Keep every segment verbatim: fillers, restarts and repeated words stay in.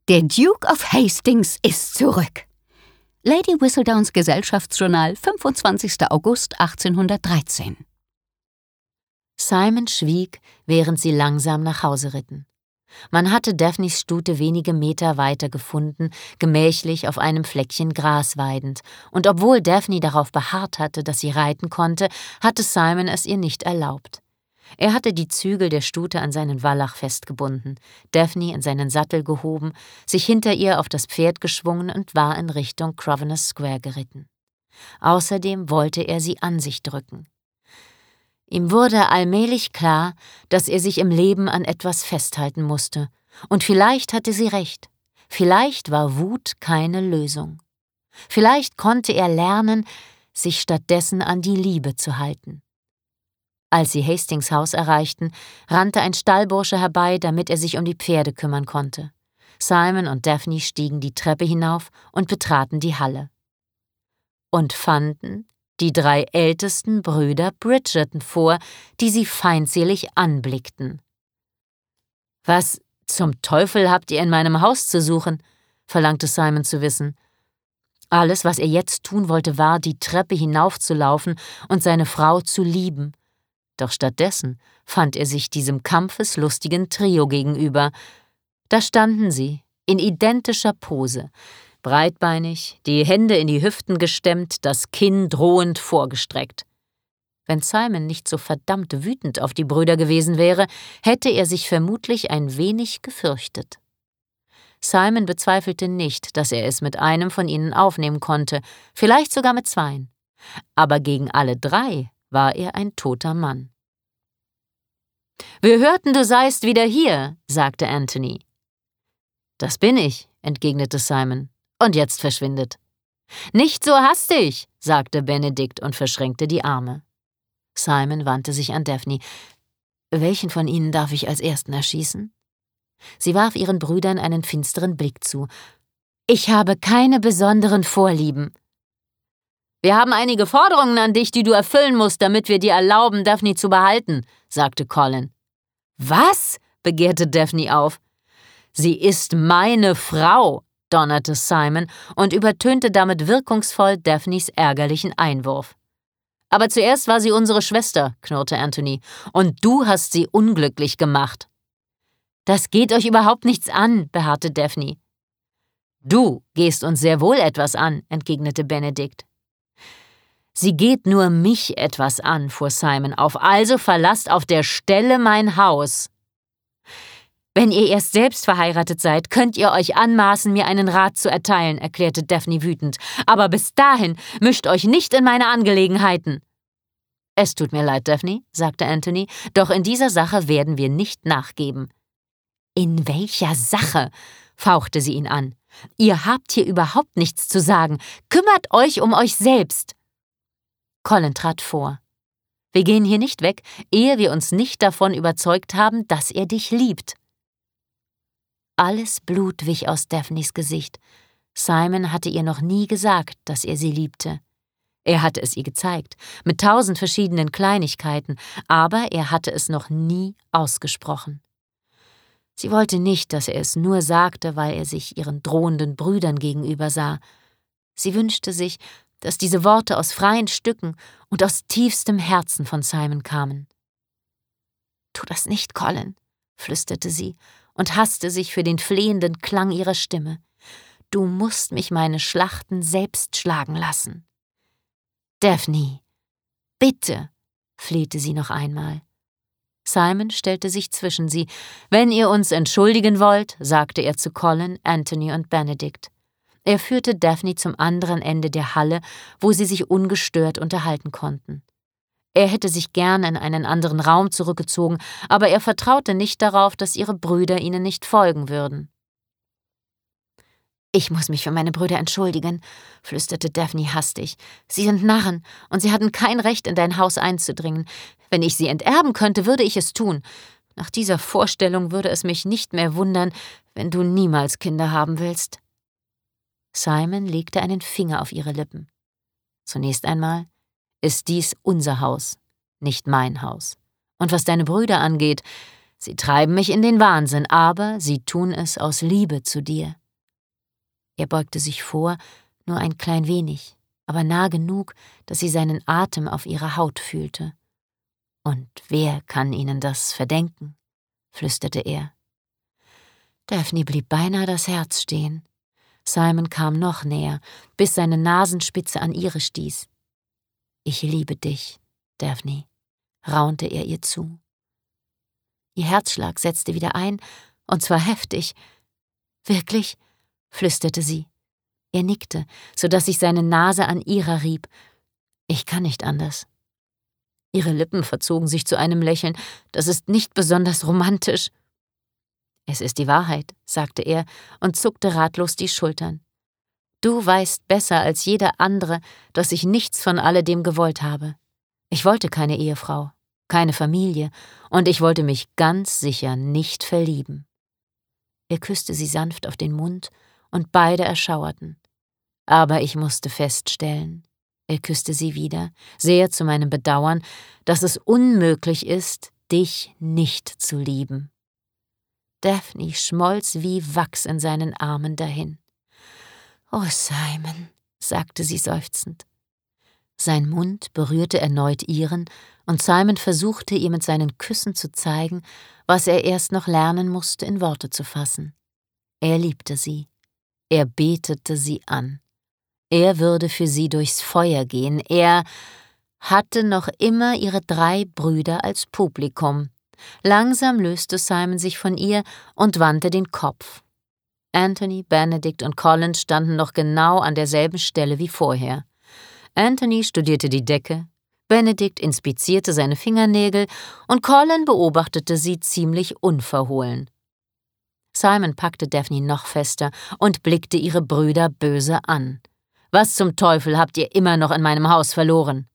Der Duke of Hastings ist zurück. Lady Whistledowns Gesellschaftsjournal, fünfundzwanzigster August achtzehnhundertdreizehn. Simon schwieg, während sie langsam nach Hause ritten. Man hatte Daphnes Stute wenige Meter weiter gefunden, gemächlich auf einem Fleckchen Gras weidend, und obwohl Daphne darauf beharrt hatte, dass sie reiten konnte, hatte Simon es ihr nicht erlaubt. Er hatte die Zügel der Stute an seinen Wallach festgebunden, Daphne in seinen Sattel gehoben, sich hinter ihr auf das Pferd geschwungen und war in Richtung Grosvenor Square geritten. Außerdem wollte er sie an sich drücken. Ihm wurde allmählich klar, dass er sich im Leben an etwas festhalten musste, und vielleicht hatte sie recht. Vielleicht war Wut keine Lösung. Vielleicht konnte er lernen, sich stattdessen an die Liebe zu halten. Als sie Hastings Haus erreichten, rannte ein Stallbursche herbei, damit er sich um die Pferde kümmern konnte. Simon und Daphne stiegen die Treppe hinauf und betraten die Halle. Und fanden die drei ältesten Brüder Bridgerton vor, die sie feindselig anblickten. »Was zum Teufel habt ihr in meinem Haus zu suchen?« verlangte Simon zu wissen. Alles, was er jetzt tun wollte, war, die Treppe hinaufzulaufen und seine Frau zu lieben. Doch stattdessen fand er sich diesem kampfeslustigen Trio gegenüber. Da standen sie, in identischer Pose, breitbeinig, die Hände in die Hüften gestemmt, das Kinn drohend vorgestreckt. Wenn Simon nicht so verdammt wütend auf die Brüder gewesen wäre, hätte er sich vermutlich ein wenig gefürchtet. Simon bezweifelte nicht, dass er es mit einem von ihnen aufnehmen konnte, vielleicht sogar mit zweien. Aber gegen alle drei war er ein toter Mann. »Wir hörten, du seist wieder hier«, sagte Anthony. »Das bin ich«, entgegnete Simon. »Und jetzt verschwindet.« »Nicht so hastig«, sagte Benedikt und verschränkte die Arme. Simon wandte sich an Daphne. »Welchen von ihnen darf ich als Ersten erschießen?« Sie warf ihren Brüdern einen finsteren Blick zu. »Ich habe keine besonderen Vorlieben.« »Wir haben einige Forderungen an dich, die du erfüllen musst, damit wir dir erlauben, Daphne zu behalten«, sagte Colin. »Was?« begehrte Daphne auf. »Sie ist meine Frau«, donnerte Simon und übertönte damit wirkungsvoll Daphnes ärgerlichen Einwurf. »Aber zuerst war sie unsere Schwester«, knurrte Anthony, »und du hast sie unglücklich gemacht.« »Das geht euch überhaupt nichts an«, beharrte Daphne. »Du gehst uns sehr wohl etwas an«, entgegnete Benedikt. »Sie geht nur mich etwas an«, fuhr Simon auf, »also verlasst auf der Stelle mein Haus.« »Wenn ihr erst selbst verheiratet seid, könnt ihr euch anmaßen, mir einen Rat zu erteilen«, erklärte Daphne wütend. »Aber bis dahin mischt euch nicht in meine Angelegenheiten.« »Es tut mir leid, Daphne«, sagte Anthony, »doch in dieser Sache werden wir nicht nachgeben.« »In welcher Sache?«, fauchte sie ihn an. »Ihr habt hier überhaupt nichts zu sagen. Kümmert euch um euch selbst.« Colin trat vor. »Wir gehen hier nicht weg, ehe wir uns nicht davon überzeugt haben, dass er dich liebt.« Alles Blut wich aus Daphnes Gesicht. Simon hatte ihr noch nie gesagt, dass er sie liebte. Er hatte es ihr gezeigt, mit tausend verschiedenen Kleinigkeiten, aber er hatte es noch nie ausgesprochen. Sie wollte nicht, dass er es nur sagte, weil er sich ihren drohenden Brüdern gegenüber sah. Sie wünschte sich, dass diese Worte aus freien Stücken und aus tiefstem Herzen von Simon kamen. »Tu das nicht, Colin«, flüsterte sie und hasste sich für den flehenden Klang ihrer Stimme. »Du musst mich meine Schlachten selbst schlagen lassen.« »Daphne, bitte«, flehte sie noch einmal. Simon stellte sich zwischen sie. »Wenn ihr uns entschuldigen wollt«, sagte er zu Colin, Anthony und Benedikt. Er führte Daphne zum anderen Ende der Halle, wo sie sich ungestört unterhalten konnten. Er hätte sich gern in einen anderen Raum zurückgezogen, aber er vertraute nicht darauf, dass ihre Brüder ihnen nicht folgen würden. »Ich muss mich für meine Brüder entschuldigen«, flüsterte Daphne hastig. »Sie sind Narren, und sie hatten kein Recht, in dein Haus einzudringen. Wenn ich sie enterben könnte, würde ich es tun. Nach dieser Vorstellung würde es mich nicht mehr wundern, wenn du niemals Kinder haben willst.« Simon legte einen Finger auf ihre Lippen. »Zunächst einmal ist dies unser Haus, nicht mein Haus. Und was deine Brüder angeht, Sie treiben mich in den Wahnsinn, aber sie tun es aus Liebe zu dir.« Er beugte sich vor, nur ein klein wenig, aber nah genug, dass sie seinen Atem auf ihrer Haut fühlte. »Und wer kann ihnen das verdenken?« flüsterte er. Daphne blieb beinahe das Herz stehen. Simon kam noch näher, bis seine Nasenspitze an ihre stieß. »Ich liebe dich, Daphne«, raunte er ihr zu. Ihr Herzschlag setzte wieder ein, und zwar heftig. »Wirklich?«, flüsterte sie. Er nickte, so dass sich seine Nase an ihrer rieb. »Ich kann nicht anders.« Ihre Lippen verzogen sich zu einem Lächeln. »Das ist nicht besonders romantisch.« »Es ist die Wahrheit«, sagte er und zuckte ratlos die Schultern. »Du weißt besser als jeder andere, dass ich nichts von alledem gewollt habe. Ich wollte keine Ehefrau, keine Familie, und ich wollte mich ganz sicher nicht verlieben.« Er küsste sie sanft auf den Mund, und beide erschauerten. Aber ich musste feststellen, er küsste sie wieder, sehr zu meinem Bedauern, dass es unmöglich ist, dich nicht zu lieben. Daphne schmolz wie Wachs in seinen Armen dahin. »Oh, Simon«, sagte sie seufzend. Sein Mund berührte erneut ihren, und Simon versuchte, ihr mit seinen Küssen zu zeigen, was er erst noch lernen musste, in Worte zu fassen. Er liebte sie. Er betete sie an. Er würde für sie durchs Feuer gehen. Er hatte noch immer ihre drei Brüder als Publikum. Langsam löste Simon sich von ihr und wandte den Kopf. Anthony, Benedict und Colin standen noch genau an derselben Stelle wie vorher. Anthony studierte die Decke, Benedict inspizierte seine Fingernägel und Colin beobachtete sie ziemlich unverhohlen. Simon packte Daphne noch fester und blickte ihre Brüder böse an. »Was zum Teufel habt ihr immer noch in meinem Haus verloren?«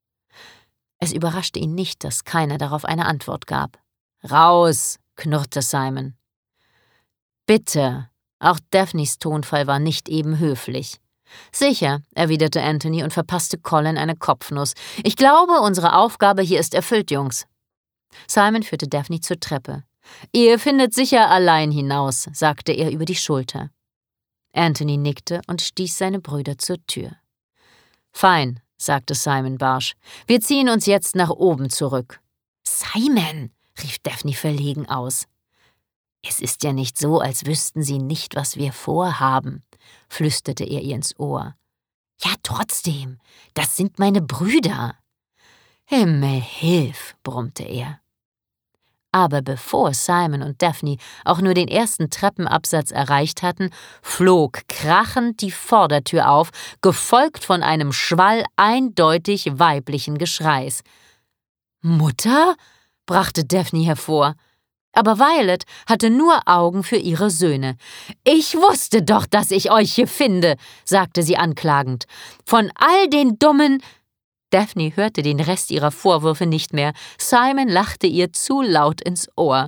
Es überraschte ihn nicht, dass keiner darauf eine Antwort gab. »Raus«, knurrte Simon. »Bitte«, auch Daphnes Tonfall war nicht eben höflich. »Sicher«, erwiderte Anthony und verpasste Colin eine Kopfnuss. »Ich glaube, unsere Aufgabe hier ist erfüllt, Jungs.« Simon führte Daphne zur Treppe. »Ihr findet sicher allein hinaus«, sagte er über die Schulter. Anthony nickte und stieß seine Brüder zur Tür. »Fein«, sagte Simon barsch. »Wir ziehen uns jetzt nach oben zurück.« »Simon«, rief Daphne verlegen aus. »Es ist ja nicht so, als wüssten Sie nicht, was wir vorhaben«, flüsterte er ihr ins Ohr. »Ja, trotzdem, das sind meine Brüder.« »Himmel, hilf«, brummte er. Aber bevor Simon und Daphne auch nur den ersten Treppenabsatz erreicht hatten, flog krachend die Vordertür auf, gefolgt von einem Schwall eindeutig weiblichen Geschreis. »Mutter?«, brachte Daphne hervor. Aber Violet hatte nur Augen für ihre Söhne. »Ich wusste doch, dass ich euch hier finde«, sagte sie anklagend. »Von all den dummen...« Daphne hörte den Rest ihrer Vorwürfe nicht mehr. Simon lachte ihr zu laut ins Ohr.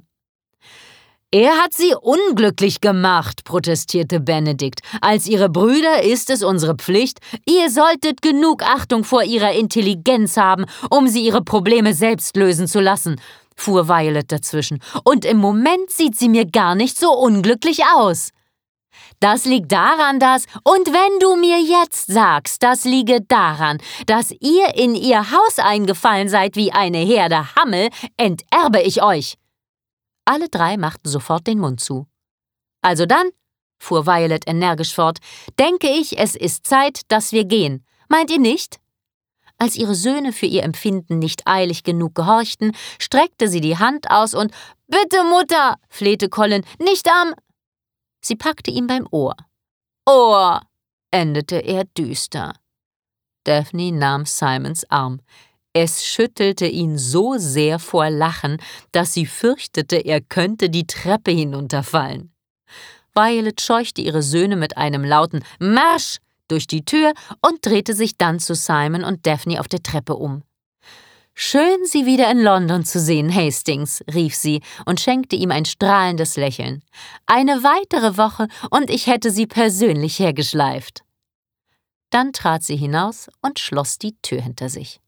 »Er hat sie unglücklich gemacht«, protestierte Benedict. »Als ihre Brüder ist es unsere Pflicht. Ihr solltet genug Achtung vor ihrer Intelligenz haben, um sie ihre Probleme selbst lösen zu lassen«, fuhr Violet dazwischen. »Und im Moment sieht sie mir gar nicht so unglücklich aus.« »Das liegt daran, dass, und wenn du mir jetzt sagst, das liege daran, dass ihr in ihr Haus eingefallen seid wie eine Herde Hammel, enterbe ich euch.« Alle drei machten sofort den Mund zu. »Also dann«, fuhr Violet energisch fort, »denke ich, es ist Zeit, dass wir gehen. Meint ihr nicht?« Als ihre Söhne für ihr Empfinden nicht eilig genug gehorchten, streckte sie die Hand aus und »Bitte, Mutter«, flehte Colin, »nicht am...« Sie packte ihn beim Ohr. »Ohr«, endete er düster. Daphne nahm Simons Arm. Es schüttelte ihn so sehr vor Lachen, dass sie fürchtete, er könnte die Treppe hinunterfallen. Violet scheuchte ihre Söhne mit einem lauten »Marsch« durch die Tür und drehte sich dann zu Simon und Daphne auf der Treppe um. »Schön, Sie wieder in London zu sehen, Hastings«, rief sie und schenkte ihm ein strahlendes Lächeln. »Eine weitere Woche und ich hätte Sie persönlich hergeschleift.« Dann trat sie hinaus und schloss die Tür hinter sich.